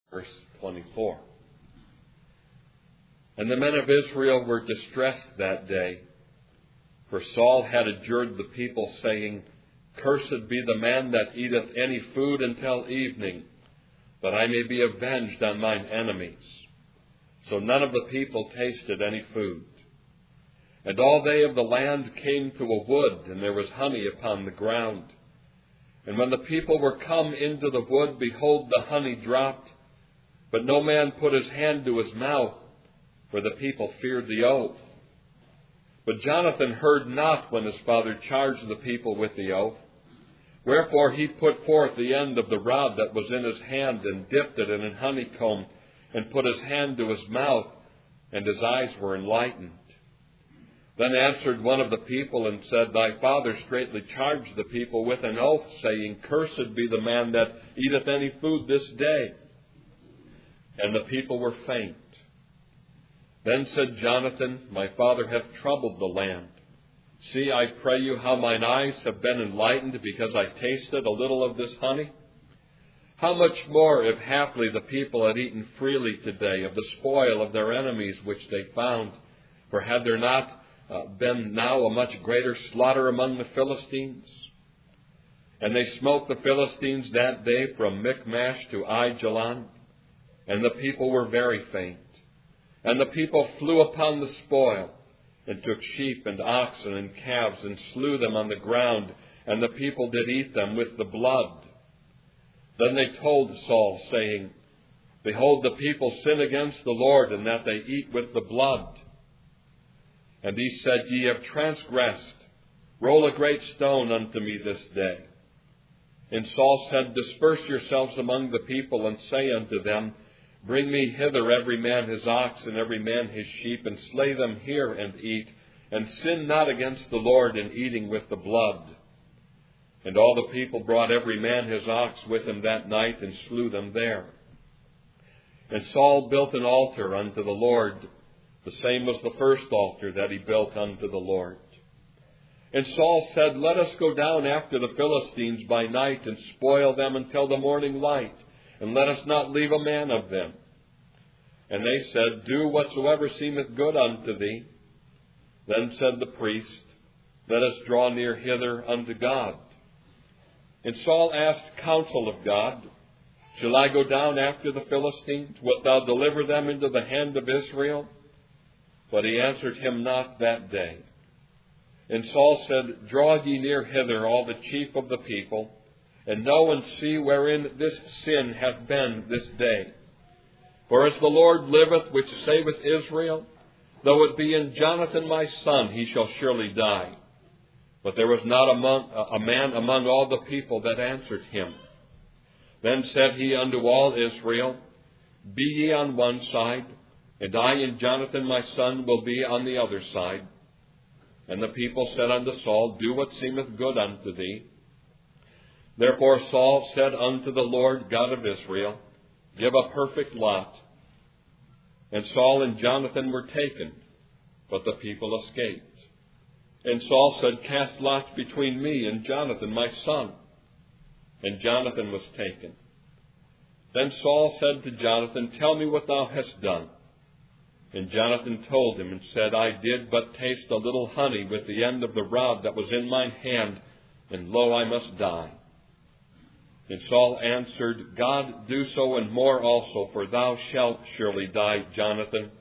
verse 24. And the men of Israel were distressed that day, for Saul had adjured the people, saying, Cursed be the man that eateth any food until evening, that I may be avenged on mine enemies. So none of the people tasted any food. And all they of the land came to a wood, and there was honey upon the ground. And when the people were come into the wood, behold, the honey dropped, but no man put his hand to his mouth, for the people feared the oath. But Jonathan heard not when his father charged the people with the oath. Wherefore he put forth the end of the rod that was in his hand, and dipped it in an honeycomb, and put his hand to his mouth, and his eyes were enlightened. Then answered one of the people, and said, Thy father straitly charged the people with an oath, saying, Cursed be the man that eateth any food this day. And the people were faint. Then said Jonathan, My father hath troubled the land. See, I pray you, how mine eyes have been enlightened, because I tasted a little of this honey. How much more if haply the people had eaten freely today of the spoil of their enemies which they found? For had there not been now a much greater slaughter among the Philistines? And they smote the Philistines that day from Michmash to Aijalon, and the people were very faint. And the people flew upon the spoil, and took sheep and oxen and calves, and slew them on the ground, and the people did eat them with the blood. Then they told Saul, saying, Behold, the people sin against the Lord, in that they eat with the blood. And he said, Ye have transgressed. Roll a great stone unto me this day. And Saul said, Disperse yourselves among the people, and say unto them, Bring me hither every man his ox, and every man his sheep, and slay them here and eat, and sin not against the Lord in eating with the blood. And all the people brought every man his ox with him that night, and slew them there. And Saul built an altar unto the Lord. The same was the first altar that he built unto the Lord. And Saul said, Let us go down after the Philistines by night, and spoil them until the morning light, and let us not leave a man of them. And they said, Do whatsoever seemeth good unto thee. Then said the priest, Let us draw near hither unto God. And Saul asked counsel of God, Shall I go down after the Philistines? Wilt thou deliver them into the hand of Israel? But he answered him not that day. And Saul said, Draw ye near hither all the chief of the people, and know and see wherein this sin hath been this day. For as the Lord liveth, which saveth Israel, though it be in Jonathan my son, he shall surely die. But there was not a man among all the people that answered him. Then said he unto all Israel, Be ye on one side, and I and Jonathan my son will be on the other side. And the people said unto Saul, Do what seemeth good unto thee. Therefore Saul said unto the Lord God of Israel, Give a perfect lot. And Saul and Jonathan were taken, but the people escaped. And Saul said, Cast lots between me and Jonathan my son. And Jonathan was taken. Then Saul said to Jonathan, Tell me what thou hast done. And Jonathan told him, and said, I did but taste a little honey with the end of the rod that was in mine hand, and lo, I must die. And Saul answered, God do so and more also, for thou shalt surely die, Jonathan.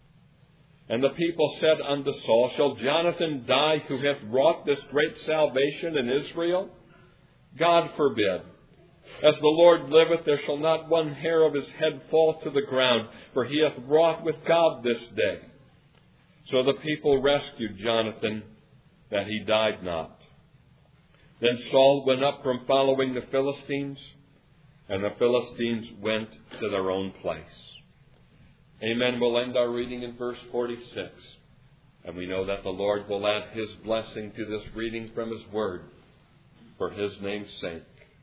And the people said unto Saul, Shall Jonathan die, who hath wrought this great salvation in Israel? God forbid. As the Lord liveth, there shall not one hair of his head fall to the ground, for he hath wrought with God this day. So the people rescued Jonathan, that he died not. Then Saul went up from following the Philistines, and the Philistines went to their own place. Amen. We'll end our reading in verse 46. And we know that the Lord will add his blessing to this reading from his word for his name's sake.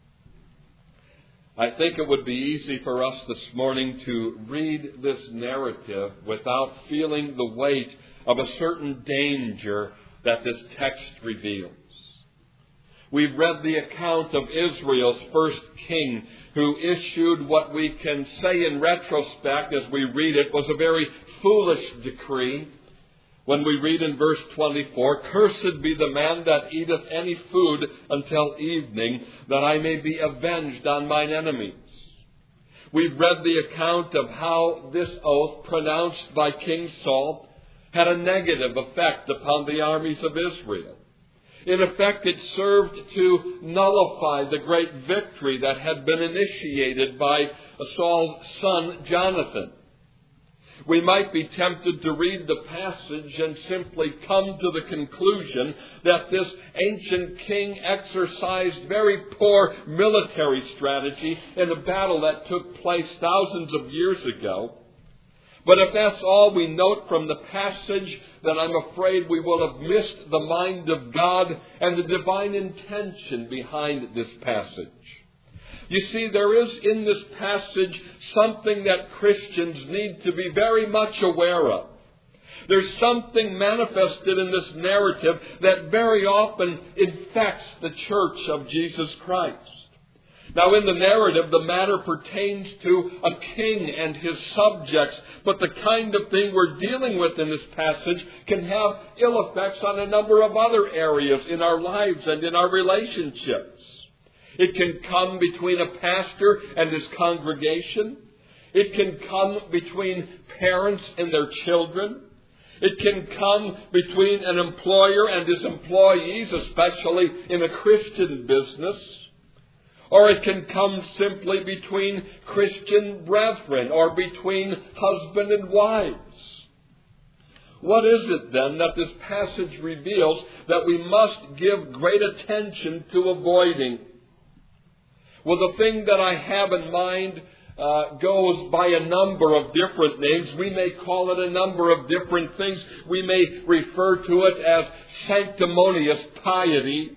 I think it would be easy for us this morning to read this narrative without feeling the weight of a certain danger that this text reveals. We've read the account of Israel's first king, who issued what we can say in retrospect as we read it was a very foolish decree. When we read in verse 24, "Cursed be the man that eateth any food until evening, that I may be avenged on mine enemies." We've read the account of how this oath pronounced by King Saul had a negative effect upon the armies of Israel. In effect, it served to nullify the great victory that had been initiated by Saul's son, Jonathan. We might be tempted to read the passage and simply come to the conclusion that this ancient king exercised very poor military strategy in a battle that took place thousands of years ago. But if that's all we note from the passage, then I'm afraid we will have missed the mind of God and the divine intention behind this passage. You see, there is in this passage something that Christians need to be very much aware of. There's something manifested in this narrative that very often infects the church of Jesus Christ. Now, in the narrative, the matter pertains to a king and his subjects, but the kind of thing we're dealing with in this passage can have ill effects on a number of other areas in our lives and in our relationships. It can come between a pastor and his congregation. It can come between parents and their children. It can come between an employer and his employees, especially in a Christian business. Or it can come simply between Christian brethren or between husband and wives. What is it then that this passage reveals that we must give great attention to avoiding? Well, the thing that I have in mind goes by a number of different names. We may call it a number of different things. We may refer to it as sanctimonious piety.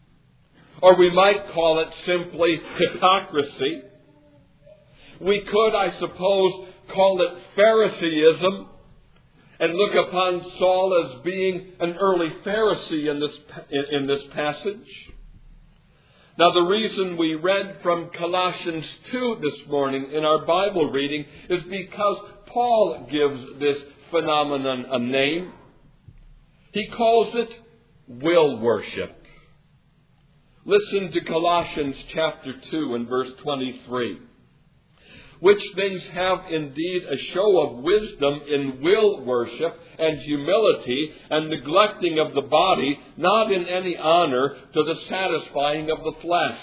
Or we might call it simply hypocrisy. We could, I suppose, call it Phariseeism and look upon Saul as being an early Pharisee in this passage. Now, the reason we read from Colossians 2 this morning in our Bible reading is because Paul gives this phenomenon a name. He calls it will worship. Listen to Colossians chapter 2 and verse 23. "Which things have indeed a show of wisdom in will worship and humility and neglecting of the body, not in any honor, to the satisfying of the flesh."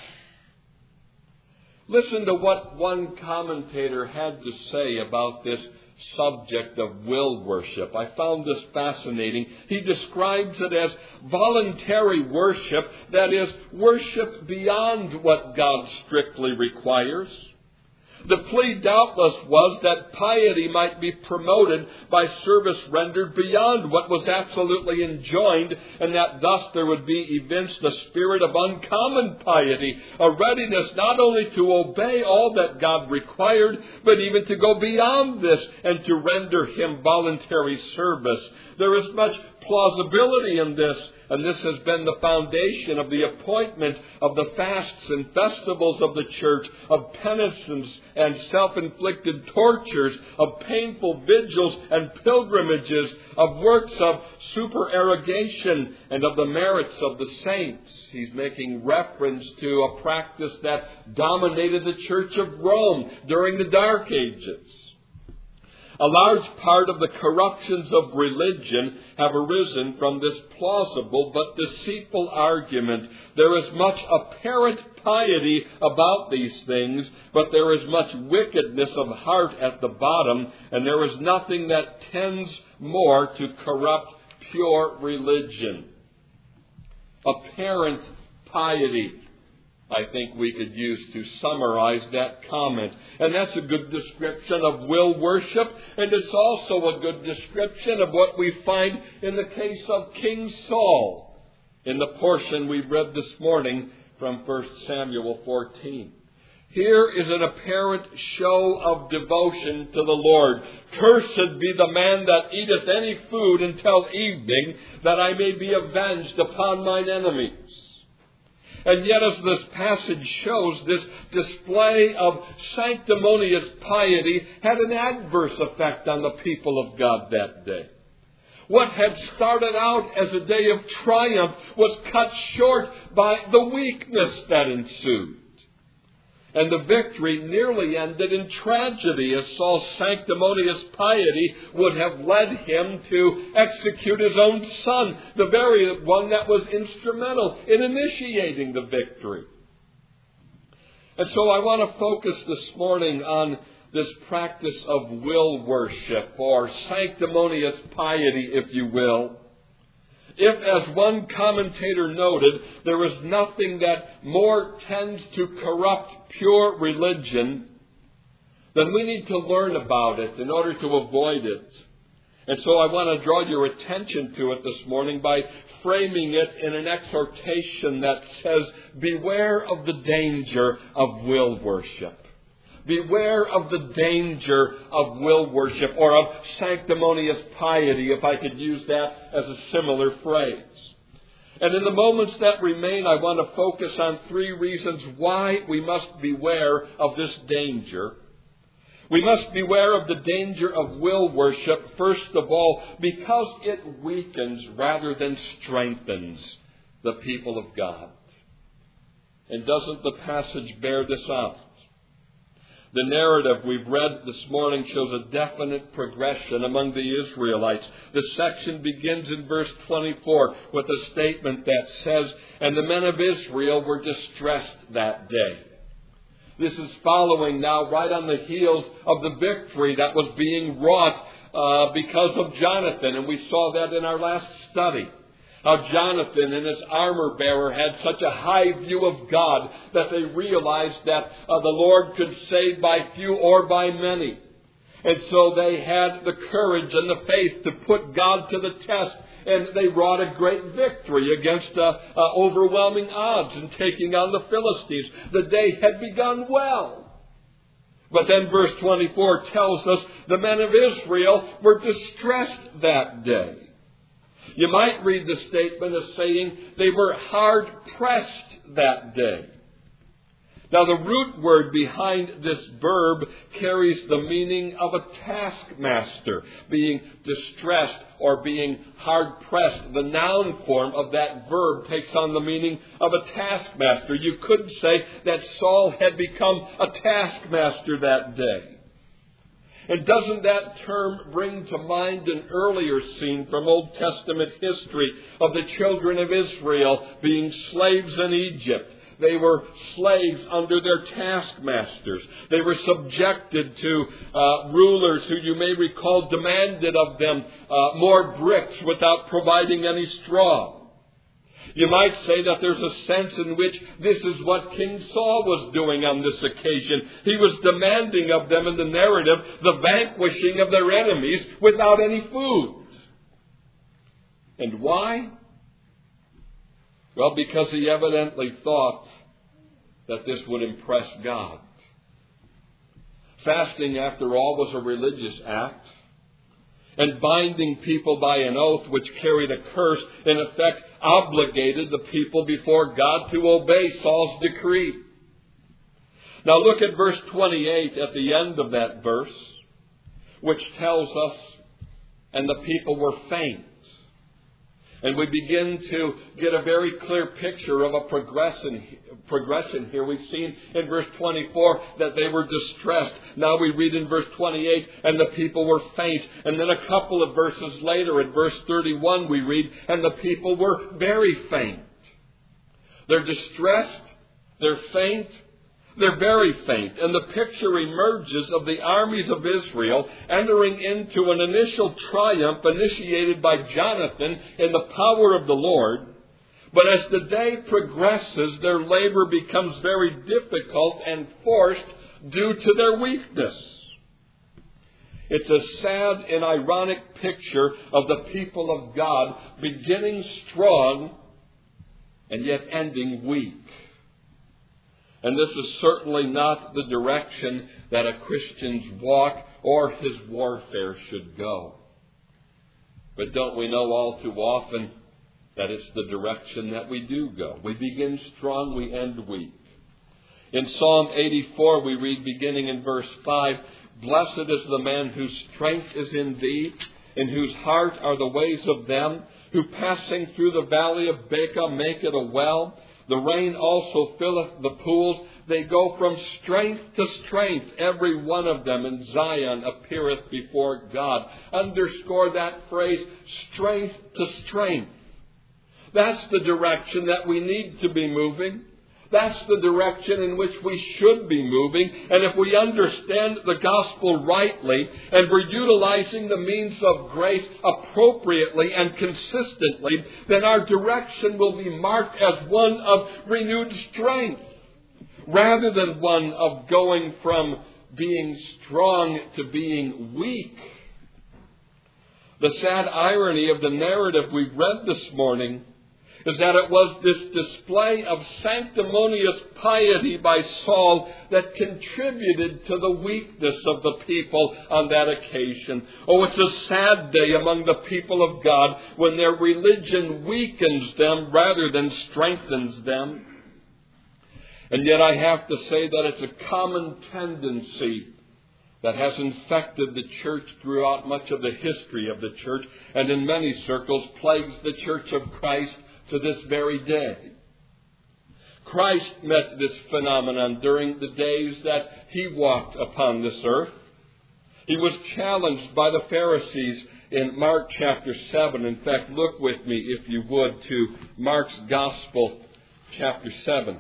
Listen to what one commentator had to say about this subject of will worship. I found this fascinating. He describes it as voluntary worship, that is, worship beyond what God strictly requires. The plea doubtless was that piety might be promoted by service rendered beyond what was absolutely enjoined, and that thus there would be evinced a spirit of uncommon piety, a readiness not only to obey all that God required, but even to go beyond this and to render Him voluntary service. There is much plausibility in this, and this has been the foundation of the appointment of the fasts and festivals of the church, of penitence and self-inflicted tortures, of painful vigils and pilgrimages, of works of supererogation, and of the merits of the saints. He's making reference to a practice that dominated the Church of Rome during the Dark Ages. A large part of the corruptions of religion have arisen from this plausible but deceitful argument. There is much apparent piety about these things, but there is much wickedness of heart at the bottom, and there is nothing that tends more to corrupt pure religion. Apparent piety, I think we could use to summarize that comment. And that's a good description of will worship, and it's also a good description of what we find in the case of King Saul in the portion we read this morning from 1 Samuel 14. Here is an apparent show of devotion to the Lord. "Cursed be the man that eateth any food until evening, that I may be avenged upon mine enemies." And yet, as this passage shows, this display of sanctimonious piety had an adverse effect on the people of God that day. What had started out as a day of triumph was cut short by the weakness that ensued. And the victory nearly ended in tragedy, as Saul's sanctimonious piety would have led him to execute his own son, the very one that was instrumental in initiating the victory. And so I want to focus this morning on this practice of will worship, or sanctimonious piety, if you will. If, as one commentator noted, there is nothing that more tends to corrupt pure religion, then we need to learn about it in order to avoid it. And so I want to draw your attention to it this morning by framing it in an exhortation that says, beware of the danger of will worship. Beware of the danger of will worship, or of sanctimonious piety, if I could use that as a similar phrase. And in the moments that remain, I want to focus on 3 reasons why we must beware of this danger. We must beware of the danger of will worship, first of all, because it weakens rather than strengthens the people of God. And doesn't the passage bear this out? The narrative we've read this morning shows a definite progression among the Israelites. The section begins in verse 24 with a statement that says, "And the men of Israel were distressed that day." This is following now right on the heels of the victory that was being wrought because of Jonathan. And we saw that in our last study. How Jonathan and his armor bearer had such a high view of God that they realized that the Lord could save by few or by many. And so they had the courage and the faith to put God to the test, and they wrought a great victory against overwhelming odds in taking on the Philistines. The day had begun well. But then verse 24 tells us the men of Israel were distressed that day. You might read the statement as saying they were hard-pressed that day. Now, the root word behind this verb carries the meaning of a taskmaster, being distressed or being hard-pressed. The noun form of that verb takes on the meaning of a taskmaster. You could say that Saul had become a taskmaster that day. And doesn't that term bring to mind an earlier scene from Old Testament history of the children of Israel being slaves in Egypt? They were slaves under their taskmasters. They were subjected to rulers who, you may recall, demanded of them more bricks without providing any straw. You might say that there's a sense in which this is what King Saul was doing on this occasion. He was demanding of them in the narrative the vanquishing of their enemies without any food. And why? Well, because he evidently thought that this would impress God. Fasting, after all, was a religious act. And binding people by an oath which carried a curse, in effect, obligated the people before God to obey Saul's decree. Now look at verse 28 at the end of that verse, which tells us, "And the people were faint." And we begin to get a very clear picture of a progression here. We've seen in verse 24 that they were distressed. Now we read in verse 28, "And the people were faint." And then a couple of verses later, in verse 31, we read, "And the people were very faint." They're distressed, they're faint, they're very faint. And the picture emerges of the armies of Israel entering into an initial triumph initiated by Jonathan in the power of the Lord. But as the day progresses, their labor becomes very difficult and forced due to their weakness. It's a sad and ironic picture of the people of God beginning strong and yet ending weak. And this is certainly not the direction that a Christian's walk or his warfare should go. But don't we know all too often that it's the direction that we do go. We begin strong, we end weak. In Psalm 84, we read beginning in verse 5, "Blessed is the man whose strength is in thee, in whose heart are the ways of them, who passing through the valley of Baca make it a well. The rain also filleth the pools. They go from strength to strength. Every one of them in Zion appeareth before God." Underscore that phrase, strength to strength. That's the direction that we need to be moving. That's the direction in which we should be moving. And if we understand the gospel rightly, and we're utilizing the means of grace appropriately and consistently, then our direction will be marked as one of renewed strength, rather than one of going from being strong to being weak. The sad irony of the narrative we've read this morning is that it was this display of sanctimonious piety by Saul that contributed to the weakness of the people on that occasion. Oh, it's a sad day among the people of God when their religion weakens them rather than strengthens them. And yet I have to say that it's a common tendency that has infected the church throughout much of the history of the church, and in many circles plagues the Church of Christ to this very day. Christ met this phenomenon during the days that he walked upon this earth. He was challenged by the Pharisees in Mark chapter 7. In fact, look with me, if you would, to Mark's Gospel, chapter 7.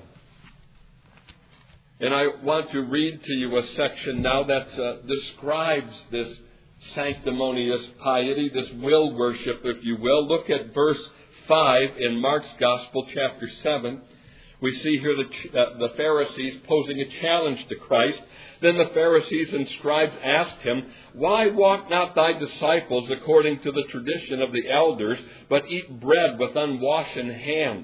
And I want to read to you a section now that describes this sanctimonious piety, this will worship, if you will. Look at verse 5 in Mark's Gospel, chapter 7. We see here the Pharisees posing a challenge to Christ. Then the Pharisees and scribes asked him, "Why walk not thy disciples according to the tradition of the elders, but eat bread with unwashen hands?"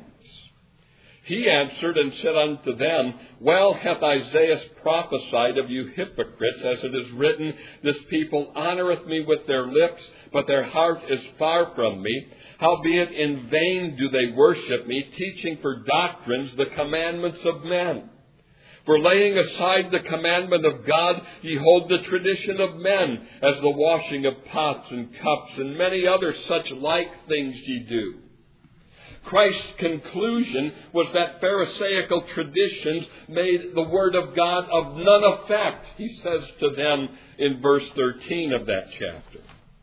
He answered and said unto them, "Well hath Isaiah prophesied of you hypocrites, as it is written, This people honoureth me with their lips, but their heart is far from me. Howbeit in vain do they worship me, teaching for doctrines the commandments of men. For laying aside the commandment of God, ye hold the tradition of men, as the washing of pots and cups, and many other such like things ye do." Christ's conclusion was that Pharisaical traditions made the Word of God of none effect, he says to them in verse 13 of that chapter.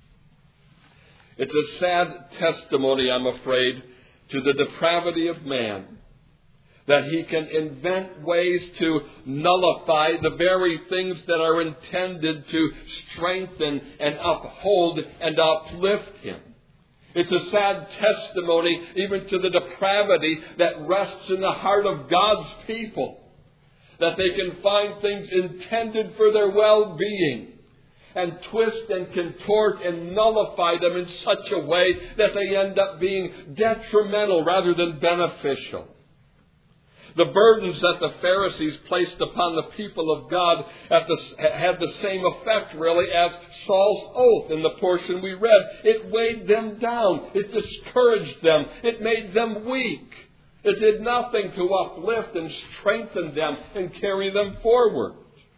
It's a sad testimony, I'm afraid, to the depravity of man, that he can invent ways to nullify the very things that are intended to strengthen and uphold and uplift him. It's a sad testimony even to the depravity that rests in the heart of God's people, that they can find things intended for their well-being and twist and contort and nullify them in such a way that they end up being detrimental rather than beneficial. The burdens that the Pharisees placed upon the people of God had the same effect, really, as Saul's oath in the portion we read. It weighed them down. It discouraged them. It made them weak. It did nothing to uplift and strengthen them and carry them forward.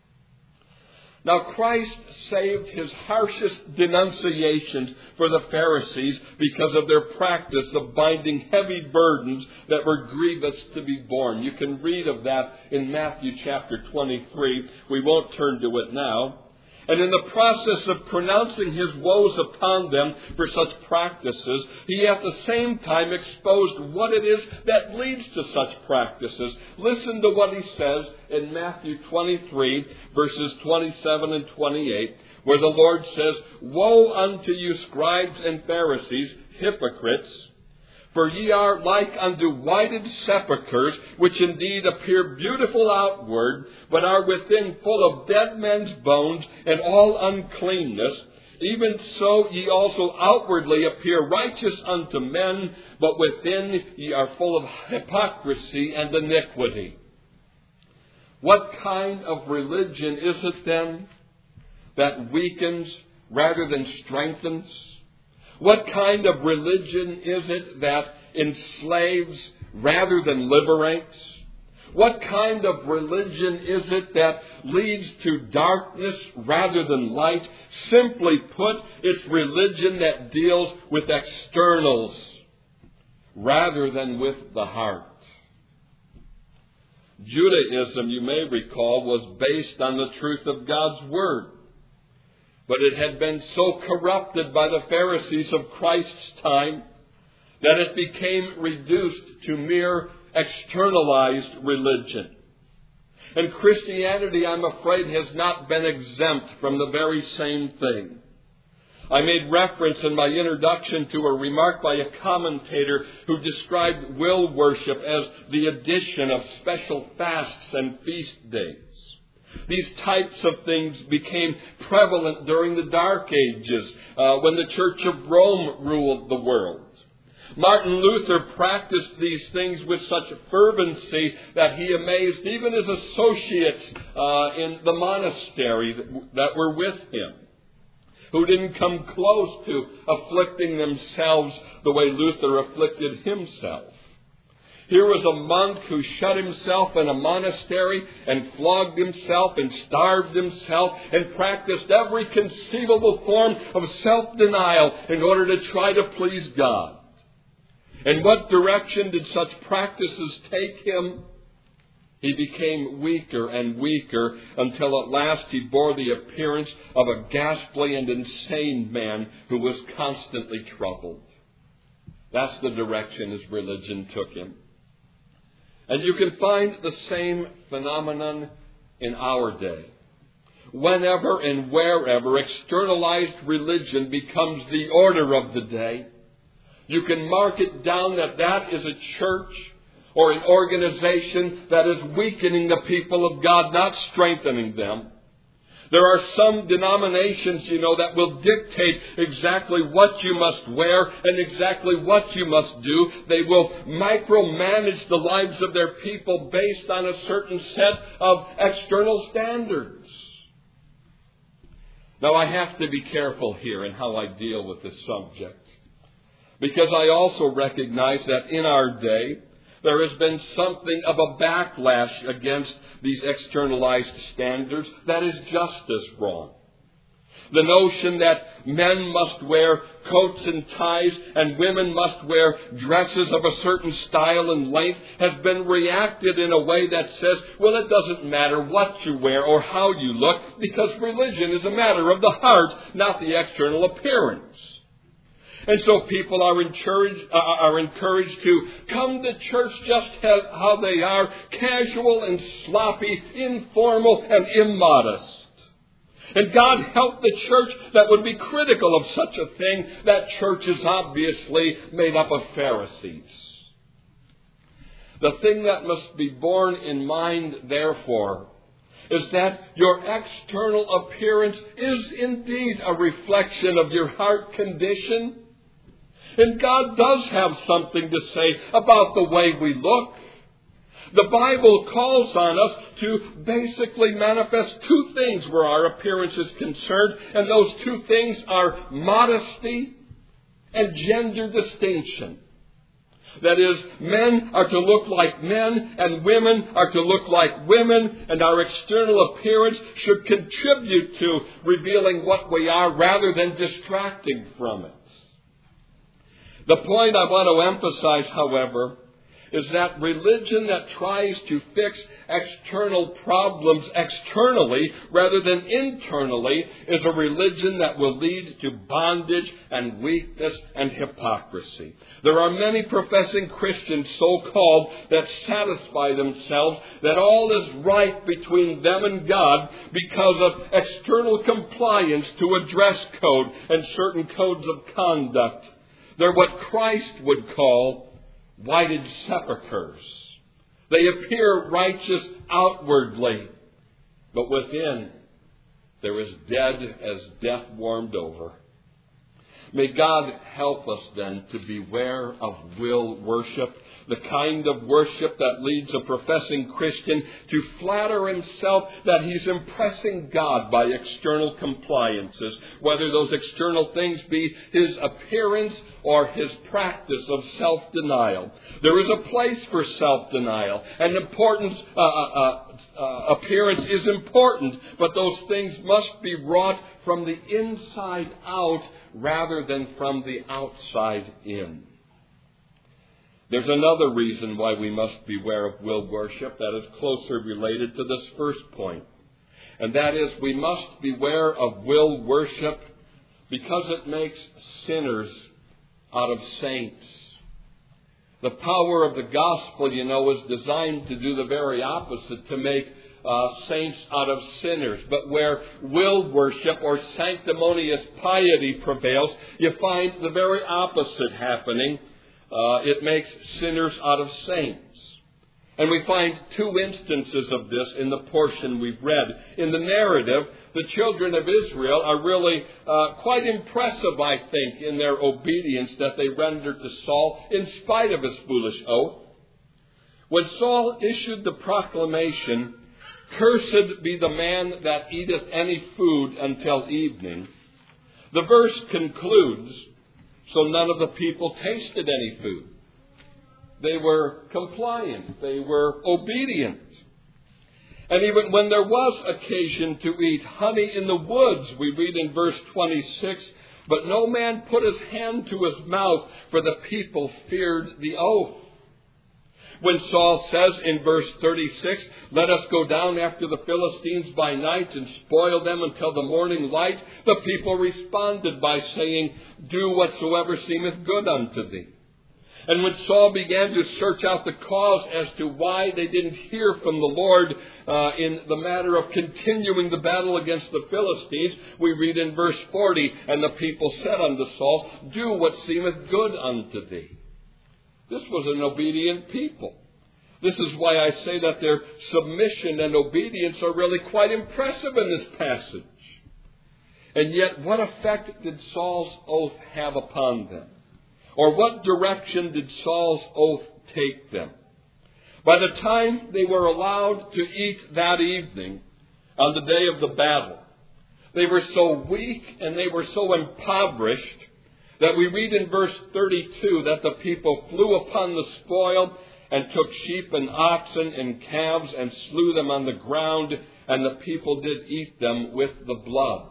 Now, Christ saved his harshest denunciations for the Pharisees because of their practice of binding heavy burdens that were grievous to be borne. You can read of that in Matthew chapter 23. We won't turn to it now. And in the process of pronouncing his woes upon them for such practices, he at the same time exposed what it is that leads to such practices. Listen to what he says in Matthew 23, verses 27 and 28, where the Lord says, "Woe unto you, scribes and Pharisees, hypocrites! For ye are like unto whited sepulchres, which indeed appear beautiful outward, but are within full of dead men's bones and all uncleanness. Even so ye also outwardly appear righteous unto men, but within ye are full of hypocrisy and iniquity." What kind of religion is it then that weakens rather than strengthens? What kind of religion is it that enslaves rather than liberates? What kind of religion is it that leads to darkness rather than light? Simply put, it's religion that deals with externals rather than with the heart. Judaism, you may recall, was based on the truth of God's Word. But it had been so corrupted by the Pharisees of Christ's time that it became reduced to mere externalized religion. And Christianity, I'm afraid, has not been exempt from the very same thing. I made reference in my introduction to a remark by a commentator who described will worship as the addition of special fasts and feast days. These types of things became prevalent during the Dark Ages when the Church of Rome ruled the world. Martin Luther practiced these things with such fervency that he amazed even his associates in the monastery that were with him, who didn't come close to afflicting themselves the way Luther afflicted himself. Here was a monk who shut himself in a monastery and flogged himself and starved himself and practiced every conceivable form of self-denial in order to try to please God. And what direction did such practices take him? He became weaker and weaker until at last he bore the appearance of a ghastly and insane man who was constantly troubled. That's the direction his religion took him. And you can find the same phenomenon in our day. Whenever and wherever externalized religion becomes the order of the day, you can mark it down that that is a church or an organization that is weakening the people of God, not strengthening them. There are some denominations, that will dictate exactly what you must wear and exactly what you must do. They will micromanage the lives of their people based on a certain set of external standards. Now, I have to be careful here in how I deal with this subject, because I also recognize that in our day, there has been something of a backlash against these externalized standards that is just as wrong. The notion that men must wear coats and ties and women must wear dresses of a certain style and length has been reacted in a way that says, well, it doesn't matter what you wear or how you look, because religion is a matter of the heart, not the external appearance. And so people are encouraged to come to church just how they are, casual and sloppy, informal and immodest. And God help the church that would be critical of such a thing. That church is obviously made up of Pharisees. The thing that must be borne in mind, therefore, is that your external appearance is indeed a reflection of your heart condition. And God does have something to say about the way we look. The Bible calls on us to basically manifest two things where our appearance is concerned, and those two things are modesty and gender distinction. That is, men are to look like men and women are to look like women, and our external appearance should contribute to revealing what we are rather than distracting from it. The point I want to emphasize, however, is that religion that tries to fix external problems externally rather than internally is a religion that will lead to bondage and weakness and hypocrisy. There are many professing Christians, so-called, that satisfy themselves that all is right between them and God because of external compliance to a dress code and certain codes of conduct. They're what Christ would call whited sepulchres. They appear righteous outwardly, but within they're as dead as death warmed over. May God help us then to beware of will worship, the kind of worship that leads a professing Christian to flatter himself that he's impressing God by external compliances, whether those external things be his appearance or his practice of self-denial. There is a place for self-denial, and appearance is important, but those things must be wrought from the inside out rather than from the outside in. There's another reason why we must beware of will worship that is closer related to this first point. And that is, we must beware of will worship because it makes sinners out of saints. The power of the gospel, is designed to do the very opposite, to make saints out of sinners. But where will worship or sanctimonious piety prevails, you find the very opposite happening. It makes sinners out of saints. And we find two instances of this in the portion we've read. In the narrative, the children of Israel are really quite impressive, I think, in their obedience that they rendered to Saul in spite of his foolish oath. When Saul issued the proclamation, "Cursed be the man that eateth any food until evening," the verse concludes, "So none of the people tasted any food." They were compliant. They were obedient. And even when there was occasion to eat honey in the woods, we read in verse 26, "But no man put his hand to his mouth, for the people feared the oath." When Saul says in verse 36, "Let us go down after the Philistines by night and spoil them until the morning light," the people responded by saying, "Do whatsoever seemeth good unto thee." And when Saul began to search out the cause as to why they didn't hear from the Lord in the matter of continuing the battle against the Philistines, we read in verse 40, "And the people said unto Saul, Do what seemeth good unto thee." This was an obedient people. This is why I say that their submission and obedience are really quite impressive in this passage. And yet, what effect did Saul's oath have upon them? Or what direction did Saul's oath take them? By the time they were allowed to eat that evening, on the day of the battle, they were so weak and they were so impoverished that we read in verse 32 that the people flew upon the spoil and took sheep and oxen and calves and slew them on the ground, and the people did eat them with the blood.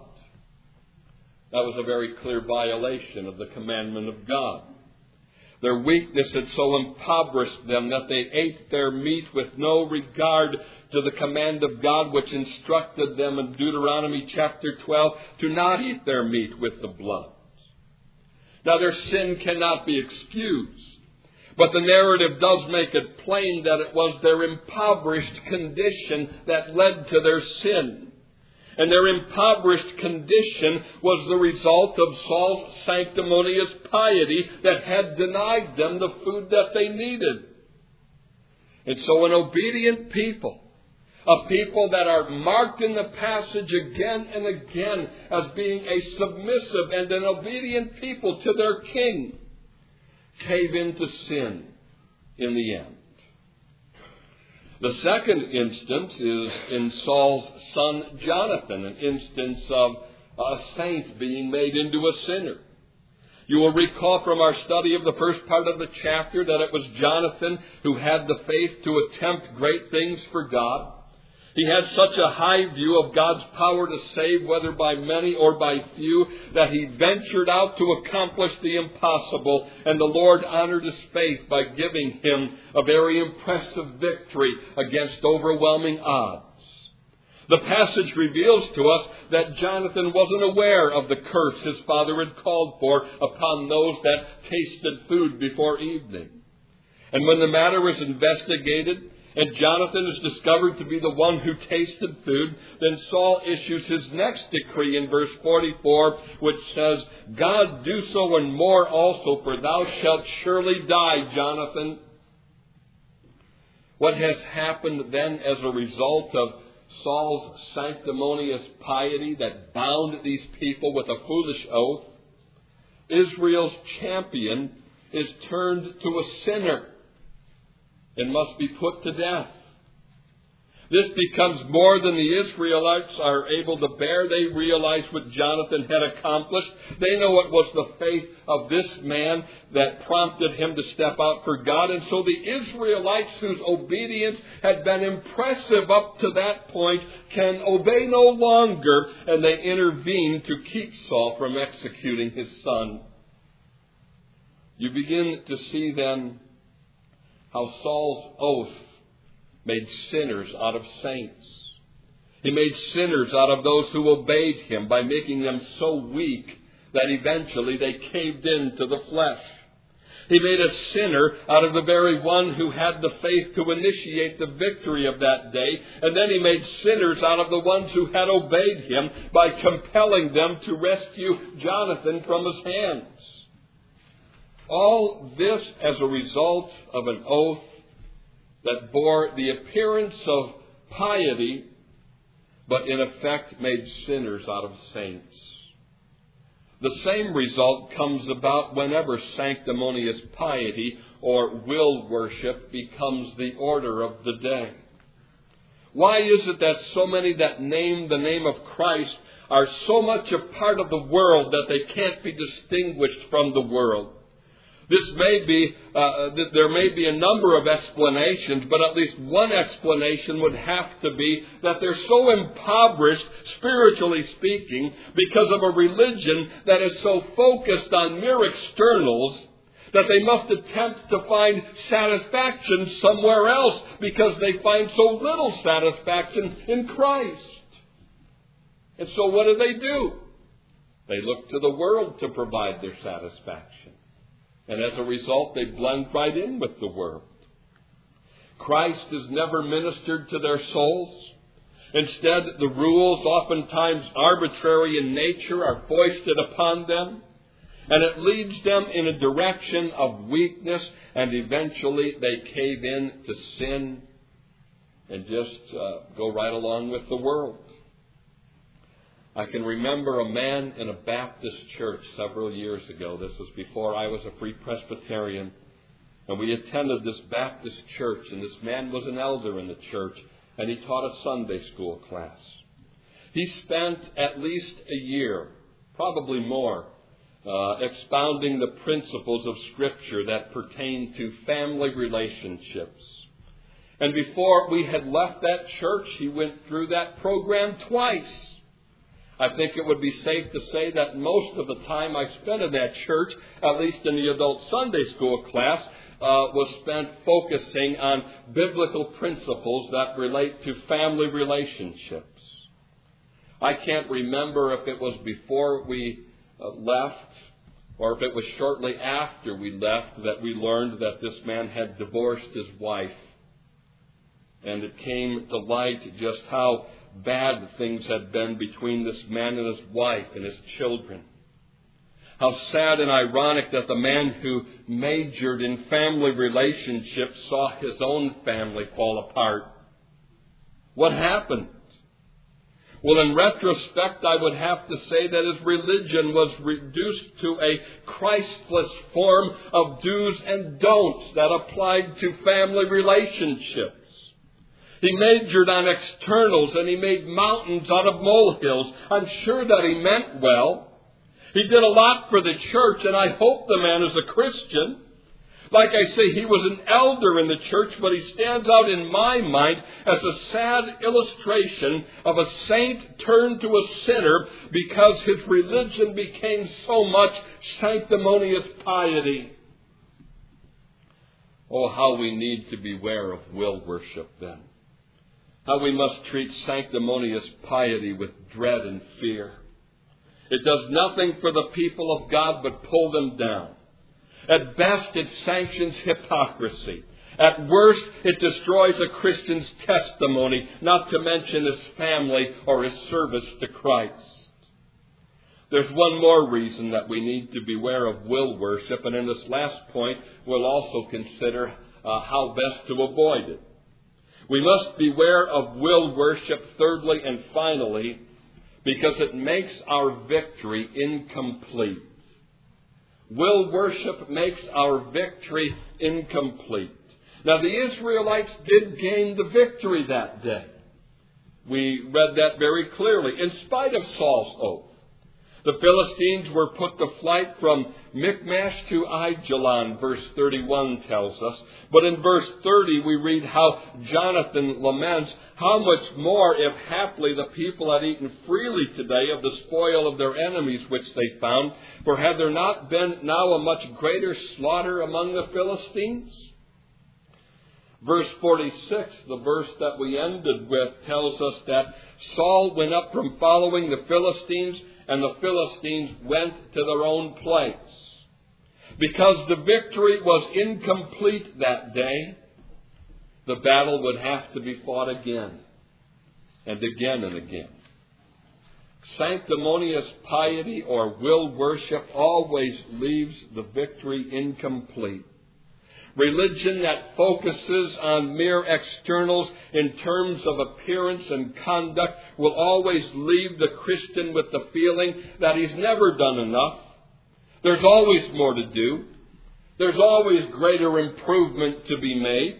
That was a very clear violation of the commandment of God. Their weakness had so impoverished them that they ate their meat with no regard to the command of God, which instructed them in Deuteronomy chapter 12 to not eat their meat with the blood. Now, their sin cannot be excused, but the narrative does make it plain that it was their impoverished condition that led to their sin. And their impoverished condition was the result of Saul's sanctimonious piety that had denied them the food that they needed. And so an obedient people, a people that are marked in the passage again and again as being a submissive and an obedient people to their king, cave into sin in the end. The second instance is in Saul's son Jonathan, an instance of a saint being made into a sinner. You will recall from our study of the first part of the chapter that it was Jonathan who had the faith to attempt great things for God. He had such a high view of God's power to save, whether by many or by few, that he ventured out to accomplish the impossible, and the Lord honored his faith by giving him a very impressive victory against overwhelming odds. The passage reveals to us that Jonathan wasn't aware of the curse his father had called for upon those that tasted food before evening. And when the matter was investigated, and Jonathan is discovered to be the one who tasted food, then Saul issues his next decree in verse 44, which says, God do so and more also, for thou shalt surely die, Jonathan. What has happened then as a result of Saul's sanctimonious piety that bound these people with a foolish oath? Israel's champion is turned to a sinner. and must be put to death. This becomes more than the Israelites are able to bear. They realize what Jonathan had accomplished. They know it was the faith of this man that prompted him to step out for God. And so the Israelites, whose obedience had been impressive up to that point, can obey no longer, and they intervene to keep Saul from executing his son. You begin to see then how Saul's oath made sinners out of saints. He made sinners out of those who obeyed him by making them so weak that eventually they caved in to the flesh. He made a sinner out of the very one who had the faith to initiate the victory of that day. And then he made sinners out of the ones who had obeyed him by compelling them to rescue Jonathan from his hands. All this as a result of an oath that bore the appearance of piety, but in effect made sinners out of saints. The same result comes about whenever sanctimonious piety or will worship becomes the order of the day. Why is it that so many that name the name of Christ are so much a part of the world that they can't be distinguished from the world? There may be a number of explanations, but at least one explanation would have to be that they're so impoverished, spiritually speaking, because of a religion that is so focused on mere externals that they must attempt to find satisfaction somewhere else because they find so little satisfaction in Christ. And so what do? They look to the world to provide their satisfaction. And as a result, they blend right in with the world. Christ is never ministered to their souls. Instead, the rules, oftentimes arbitrary in nature, are foisted upon them. And it leads them in a direction of weakness. And eventually they cave in to sin and just go right along with the world. I can remember a man in a Baptist church several years ago. This was before I was a Free Presbyterian. And we attended this Baptist church, and this man was an elder in the church, and he taught a Sunday school class. He spent at least a year, probably more, expounding the principles of Scripture that pertain to family relationships. And before we had left that church, he went through that program twice. I think it would be safe to say that most of the time I spent in that church, at least in the adult Sunday school class, was spent focusing on biblical principles that relate to family relationships. I can't remember if it was before we left or if it was shortly after we left that we learned that this man had divorced his wife. And it came to light just how bad things had been between this man and his wife and his children. How sad and ironic that the man who majored in family relationships saw his own family fall apart. What happened? Well, in retrospect, I would have to say that his religion was reduced to a Christless form of do's and don'ts that applied to family relationships. He majored on externals and he made mountains out of molehills. I'm sure that he meant well. He did a lot for the church, and I hope the man is a Christian. Like I say, he was an elder in the church, but he stands out in my mind as a sad illustration of a saint turned to a sinner because his religion became so much sanctimonious piety. Oh, how we need to beware of will worship then. How we must treat sanctimonious piety with dread and fear. It does nothing for the people of God but pull them down. At best, it sanctions hypocrisy. At worst, it destroys a Christian's testimony, not to mention his family or his service to Christ. There's one more reason that we need to beware of will worship, and in this last point, we'll also consider how best to avoid it. We must beware of will worship, thirdly and finally, because it makes our victory incomplete. Will worship makes our victory incomplete. Now, the Israelites did gain the victory that day. We read that very clearly, in spite of Saul's oath. The Philistines were put to flight from Michmash to Aijalon, verse 31 tells us. But in verse 30 we read how Jonathan laments, how much more if haply the people had eaten freely today of the spoil of their enemies which they found, for had there not been now a much greater slaughter among the Philistines? Verse 46, the verse that we ended with, tells us that Saul went up from following the Philistines, and the Philistines went to their own place. Because the victory was incomplete that day, the battle would have to be fought again, and again and again. Sanctimonious piety or will worship always leaves the victory incomplete. Religion that focuses on mere externals in terms of appearance and conduct will always leave the Christian with the feeling that he's never done enough. There's always more to do. There's always greater improvement to be made.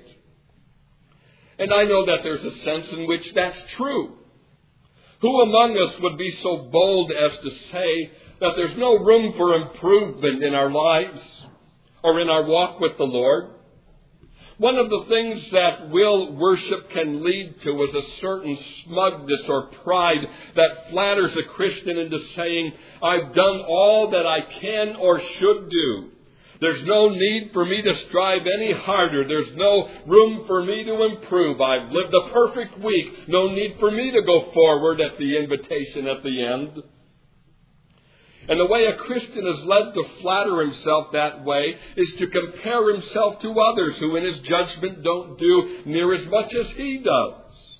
And I know that there's a sense in which that's true. Who among us would be so bold as to say that there's no room for improvement in our lives or in our walk with the Lord? One of the things that will worship can lead to is a certain smugness or pride that flatters a Christian into saying, I've done all that I can or should do. There's no need for me to strive any harder. There's no room for me to improve. I've lived a perfect week. No need for me to go forward at the invitation at the end. And the way a Christian is led to flatter himself that way is to compare himself to others who in his judgment don't do near as much as he does.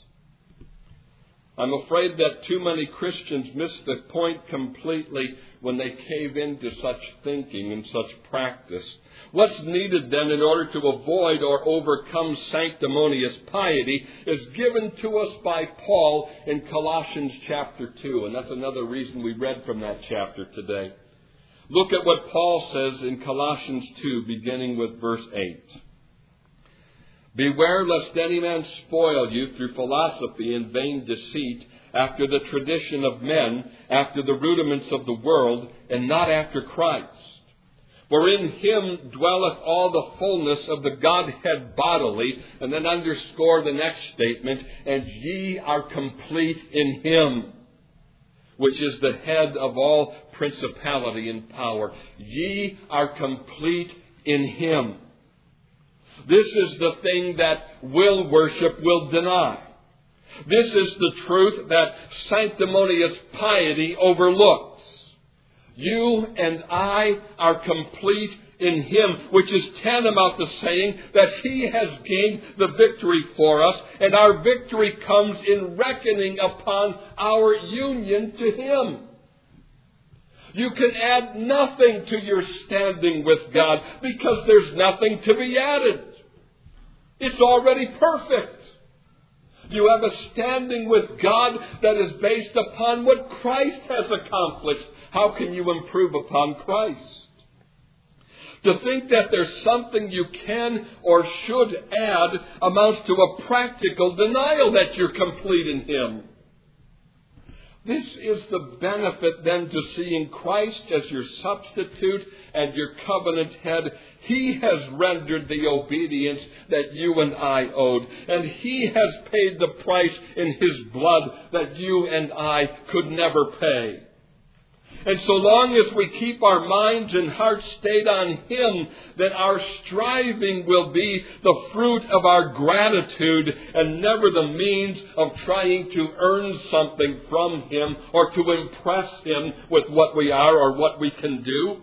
I'm afraid that too many Christians miss the point completely when they cave into such thinking and such practice. What's needed then in order to avoid or overcome sanctimonious piety is given to us by Paul in Colossians chapter 2. And that's another reason we read from that chapter today. Look at what Paul says in Colossians 2, beginning with verse 8. Beware lest any man spoil you through philosophy and vain deceit, after the tradition of men, after the rudiments of the world, and not after Christ. For in him dwelleth all the fullness of the Godhead bodily. And then underscore the next statement, and ye are complete in him, which is the head of all principality and power. Ye are complete in him. This is the thing that will worship will deny. This is the truth that sanctimonious piety overlooks. You and I are complete in him, which is tantamount to saying that he has gained the victory for us, and our victory comes in reckoning upon our union to him. You can add nothing to your standing with God because there's nothing to be added. It's already perfect. You have a standing with God that is based upon what Christ has accomplished. How can you improve upon Christ? To think that there's something you can or should add amounts to a practical denial that you're complete in him. This is the benefit then to seeing Christ as your substitute and your covenant head. He has rendered the obedience that you and I owed. And he has paid the price in his blood that you and I could never pay. And so long as we keep our minds and hearts stayed on him, then our striving will be the fruit of our gratitude and never the means of trying to earn something from him or to impress him with what we are or what we can do.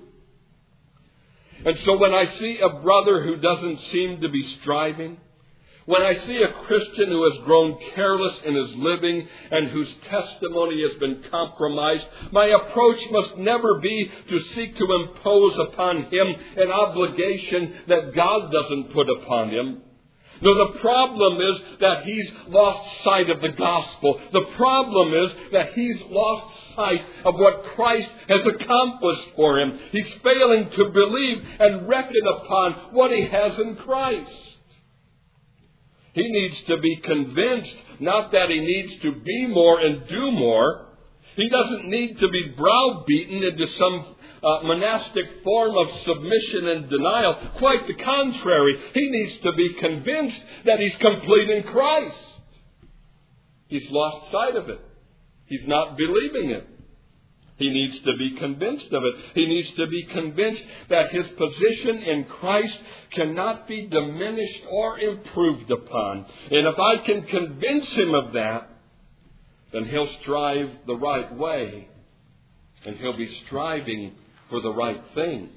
And so when I see a brother who doesn't seem to be striving, when I see a Christian who has grown careless in his living and whose testimony has been compromised, my approach must never be to seek to impose upon him an obligation that God doesn't put upon him. No, the problem is that he's lost sight of the gospel. The problem is that he's lost sight of what Christ has accomplished for him. He's failing to believe and reckon upon what he has in Christ. He needs to be convinced, not that he needs to be more and do more. He doesn't need to be browbeaten into some monastic form of submission and denial. Quite the contrary. He needs to be convinced that he's complete in Christ. He's lost sight of it. He's not believing it. He needs to be convinced of it. He needs to be convinced that his position in Christ cannot be diminished or improved upon. And if I can convince him of that, then he'll strive the right way. And he'll be striving for the right things.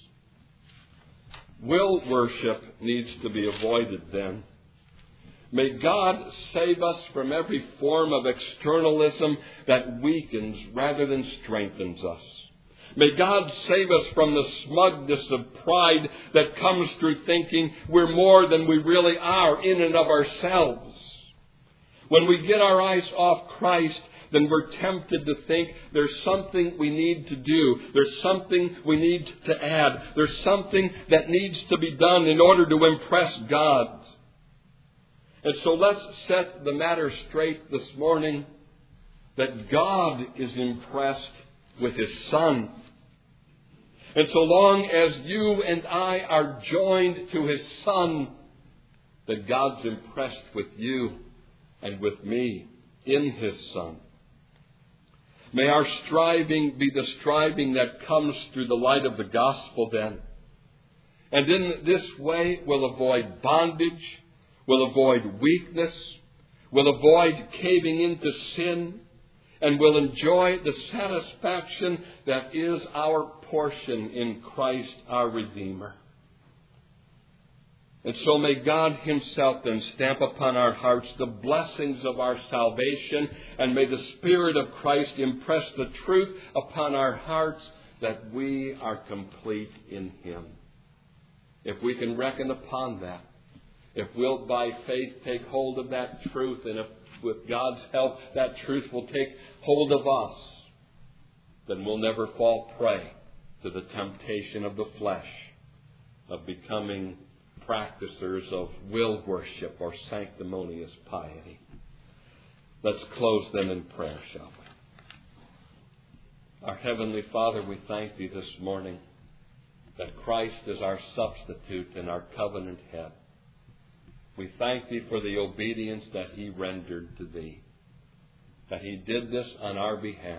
Will worship needs to be avoided then. May God save us from every form of externalism that weakens rather than strengthens us. May God save us from the smugness of pride that comes through thinking we're more than we really are in and of ourselves. When we get our eyes off Christ, then we're tempted to think there's something we need to do. There's something we need to add. There's something that needs to be done in order to impress God. And so let's set the matter straight this morning that God is impressed with His Son. And so long as you and I are joined to His Son, that God's impressed with you and with me in His Son. May our striving be the striving that comes through the light of the gospel then. And in this way we'll avoid bondage, we'll avoid weakness, we'll avoid caving into sin, and we'll enjoy the satisfaction that is our portion in Christ our Redeemer. And so may God Himself then stamp upon our hearts the blessings of our salvation, and may the Spirit of Christ impress the truth upon our hearts that we are complete in Him. If we can reckon upon that, if we'll by faith take hold of that truth, and if with God's help that truth will take hold of us, then we'll never fall prey to the temptation of the flesh of becoming practicers of will worship or sanctimonious piety. Let's close then in prayer, shall we? Our Heavenly Father, we thank Thee this morning that Christ is our substitute and our covenant head. We thank Thee for the obedience that He rendered to Thee, that He did this on our behalf.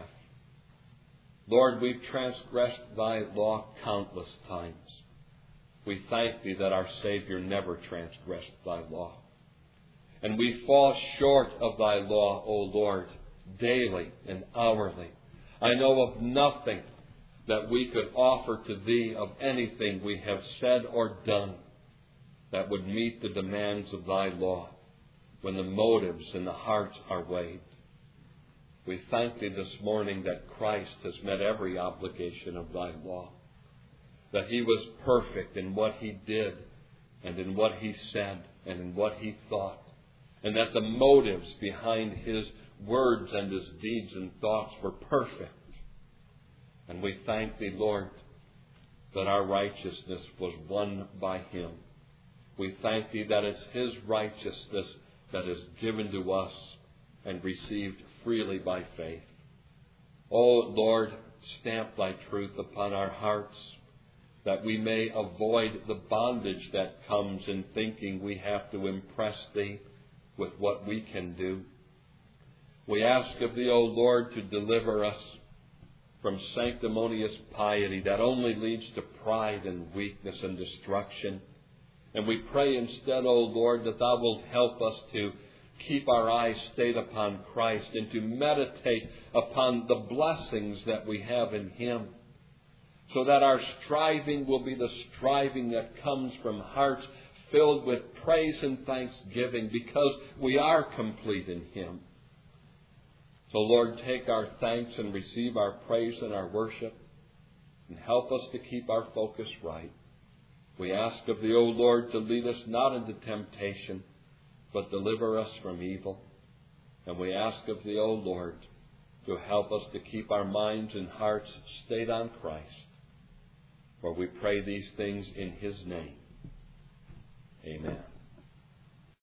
Lord, we've transgressed Thy law countless times. We thank Thee that our Savior never transgressed Thy law. And we fall short of Thy law, O Lord, daily and hourly. I know of nothing that we could offer to Thee of anything we have said or done that would meet the demands of Thy law when the motives and the hearts are weighed. We thank Thee this morning that Christ has met every obligation of Thy law, that He was perfect in what He did and in what He said and in what He thought, and that the motives behind His words and His deeds and thoughts were perfect. And we thank Thee, Lord, that our righteousness was won by Him. We thank Thee that it's His righteousness that is given to us and received freely by faith. O Lord, stamp Thy truth upon our hearts, that we may avoid the bondage that comes in thinking we have to impress Thee with what we can do. We ask of Thee, O Lord, to deliver us from sanctimonious piety that only leads to pride and weakness and destruction. And we pray instead, O Lord, that Thou wilt help us to keep our eyes stayed upon Christ and to meditate upon the blessings that we have in Him, so that our striving will be the striving that comes from hearts filled with praise and thanksgiving because we are complete in Him. So, Lord, take our thanks and receive our praise and our worship, and help us to keep our focus right. We ask of Thee, O Lord, to lead us not into temptation, but deliver us from evil. And we ask of Thee, O Lord, to help us to keep our minds and hearts stayed on Christ. For we pray these things in His name. Amen.